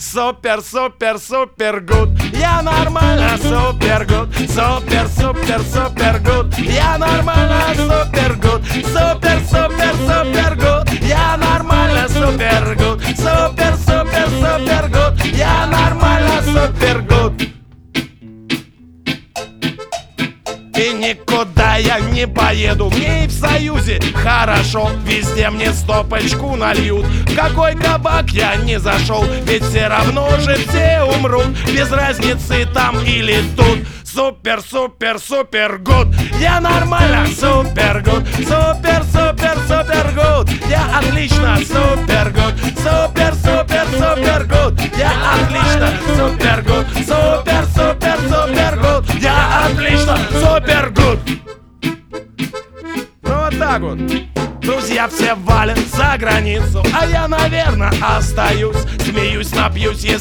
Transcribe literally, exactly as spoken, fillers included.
Супер, супер, супер гуд. Я нормально, супер гуд. Супер, супер, супер гуд. Я нормально, супер гуд. Супер, супер, супер гуд. Я нормально, супер гуд. Супер, супер, супер гуд. Я нормально, супер гуд. И никуда я не поеду, мне и в Союзе хорошо. Везде мне стопочку нальют. В какой кабак я не зашел, ведь все равно же все умрут. Без разницы там или тут. Супер, супер, супер гуд. Я нормально, супер гуд. Супер, супер, супер гуд. Я отлично, супер гуд. Супер, супер, супер гуд. Я отлично, супер гуд. Супер, супер, супер гуд. Я отлично, супер гуд. Ну вот так вот. Друзья все валят за границу, а я, наверное, остаюсь. Смеюсь, напьюсь, если